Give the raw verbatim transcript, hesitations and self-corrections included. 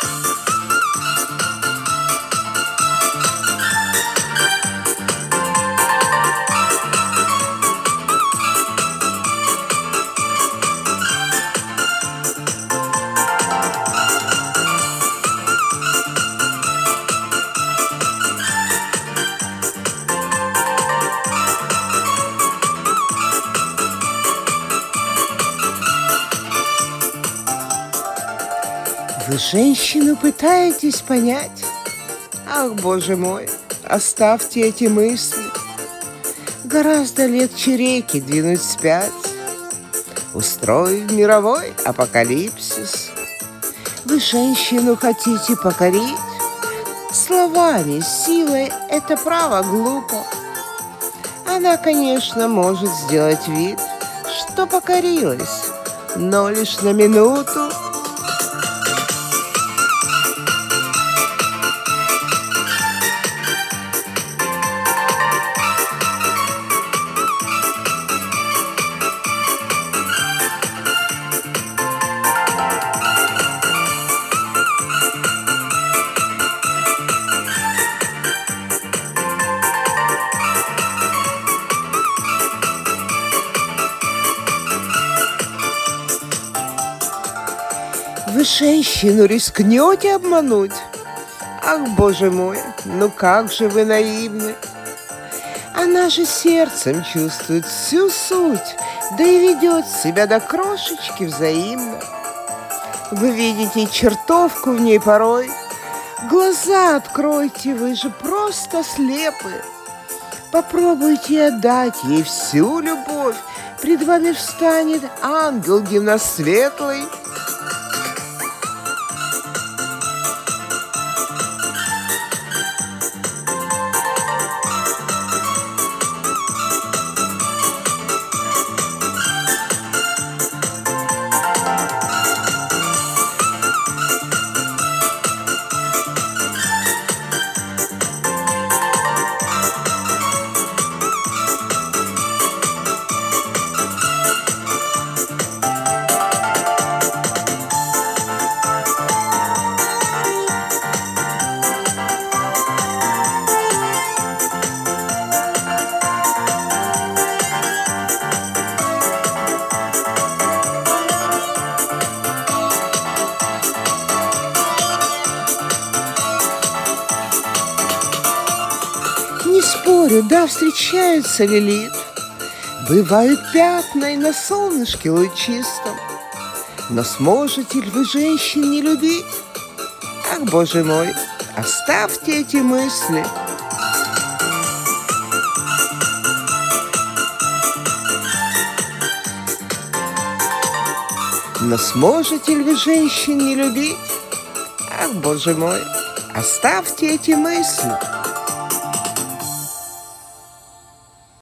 Вы женщину пытаетесь понять? Ах, боже мой, оставьте эти мысли. Гораздо легче реки двинуть вспять, устроив мировой апокалипсис. Вы женщину хотите покорить? Словами, силой — это право глупо. Она, конечно, может сделать вид, что покорилась, но лишь на минуту. Вы женщину рискнете обмануть? Ах, боже мой, ну как же вы наивны! Она же сердцем чувствует всю суть, да и ведет себя до крошечки взаимно. Вы видите чертовку в ней порой. Глаза откройте, вы же просто слепы. Попробуйте отдать ей всю любовь. Пред вами встанет ангел гимносветлый. Не спорю, да, встречаются, Лилит. Бывают пятна и на солнышке лучистом. Но сможете ли вы женщин не любить? Ах, боже мой, оставьте эти мысли. Но сможете ли вы женщин не любить? Ах, боже мой, оставьте эти мысли.